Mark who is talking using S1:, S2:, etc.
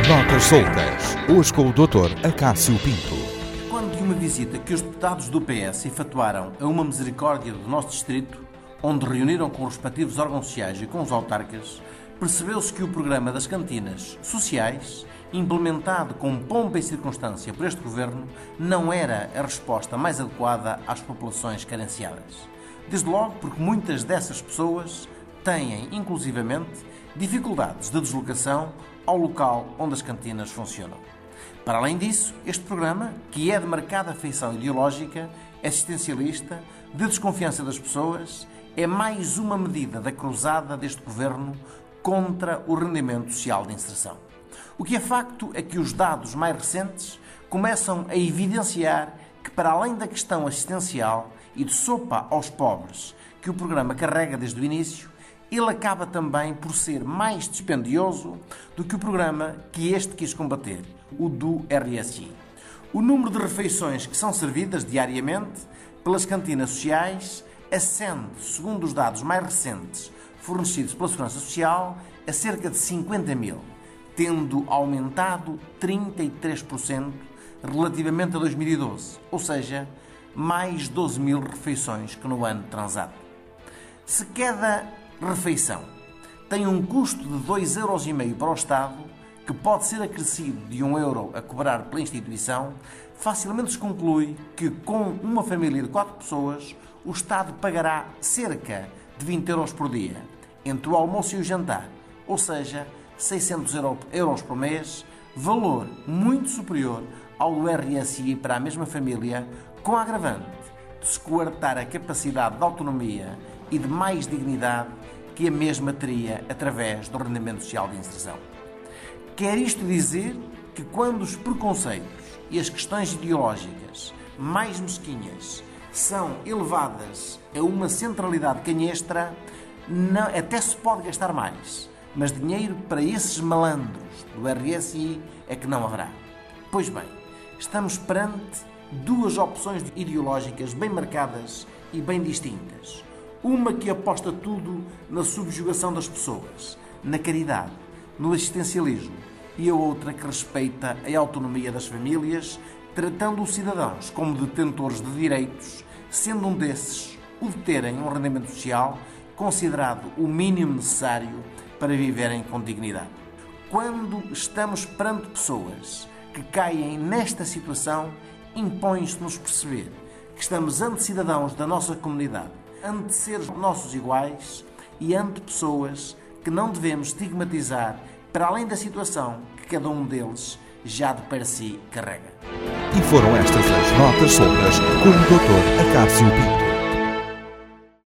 S1: Notas soltas. Hoje com o Dr. Acácio Pinto.
S2: Quando de uma visita que os deputados do PS efetuaram a uma misericórdia do nosso distrito, onde reuniram com os respectivos órgãos sociais e com os autarcas, percebeu-se que o programa das cantinas sociais, implementado com pompa e circunstância por este governo, não era a resposta mais adequada às populações carenciadas. Desde logo porque muitas dessas pessoas têm, inclusivamente, dificuldades de deslocação ao local onde as cantinas funcionam. Para além disso, este programa, que é de marcada feição ideológica, assistencialista, de desconfiança das pessoas, é mais uma medida da cruzada deste governo contra o rendimento social de inserção. O que é facto é que os dados mais recentes começam a evidenciar que, para além da questão assistencial e de sopa aos pobres que o programa carrega desde o início, ele acaba também por ser mais dispendioso do que o programa que este quis combater, o do RSI. O número de refeições que são servidas diariamente pelas cantinas sociais ascende, segundo os dados mais recentes fornecidos pela Segurança Social, a cerca de 50 mil, tendo aumentado 33% relativamente a 2012, ou seja, mais 12 mil refeições que no ano transado. Se cada refeição tem um custo de 2,5 € para o Estado, que pode ser acrescido de 1 € a cobrar pela instituição, facilmente se conclui que com uma família de 4 pessoas, o Estado pagará cerca de 20 € por dia, entre o almoço e o jantar, ou seja, 600 € por mês, valor muito superior ao do RSI para a mesma família, com a agravante de se coartar a capacidade de autonomia e de mais dignidade que a mesma teria através do rendimento social de inserção. Quer isto dizer que quando os preconceitos e as questões ideológicas mais mesquinhas são elevadas a uma centralidade canhestra, até se pode gastar mais, mas dinheiro para esses malandros do RSI é que não haverá. Pois bem, estamos perante duas opções ideológicas bem marcadas e bem distintas. Uma que aposta tudo na subjugação das pessoas, na caridade, no assistencialismo, e a outra que respeita a autonomia das famílias, tratando os cidadãos como detentores de direitos, sendo um desses o de terem um rendimento social considerado o mínimo necessário para viverem com dignidade. Quando estamos perante pessoas que caem nesta situação, impõe-se-nos perceber que estamos ante cidadãos da nossa comunidade, ante seres nossos iguais e ante pessoas que não devemos estigmatizar para além da situação que cada um deles já de per si carrega.
S1: E foram estas as Notas soltas com o Dr. Acácio Pinto.